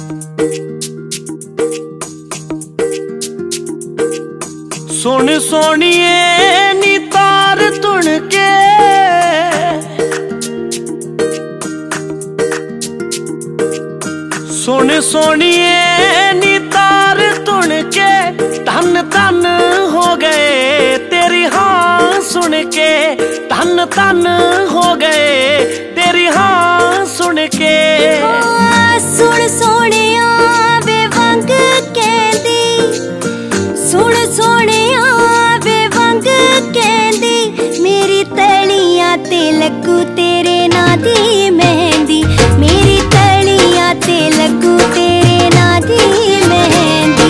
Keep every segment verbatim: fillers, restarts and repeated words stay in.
सुन सोनिए नी तार तुण के सुन सोनिए नी तार तुण के धन धन हो गए तेरी हाँ सुन के धन धन हो गए तेरी हाँ सुन के। सुन सोनिया वे वंग कहंदी सुन सोनिया वे वंग कहंदी मेरी तलियां ते लगू तेरे ना दी मेहंदी मेरी तलियां ते लगू तेरे ना दी मेहंदी।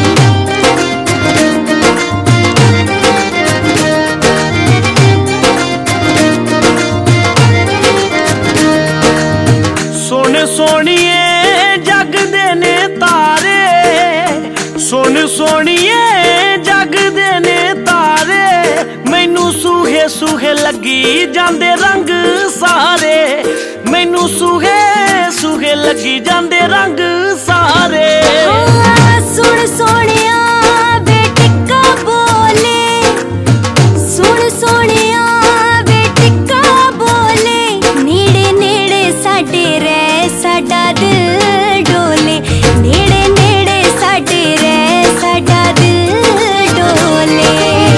सुन सोनिए जग दे ने तारे सुन सोनिए जग दे ने तारे मैनू सूहे सूहे लगी जांदे रंग सारे मैनू सूहे सूहे लगी जांदे रंग सारे। सुन सोनिया वे टिक्का बोले सुन सोनिया वे टिक्का बोले नेड़े नेड़े साडे रह साडा दिल डोले नेड़े नेड़े साडे रह साडा दिल डोले।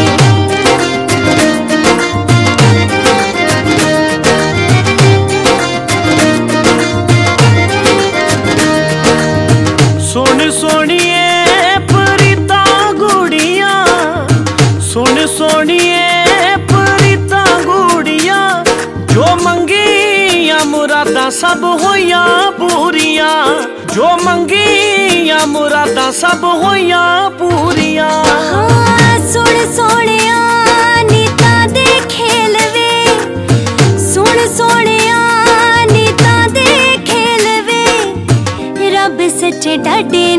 सुन सोनिए परीता गुड़िया सुन सोनिए परीता गुड़िया जो मंगिया मुरादा सब होया पूरिया जो मंगिया मुरादा सब होया पूरिया। हाँ, सुन सोनिया नीता दे खेल वे सुन सोनिया नीता दे खेल वे रब सच्चे डाडे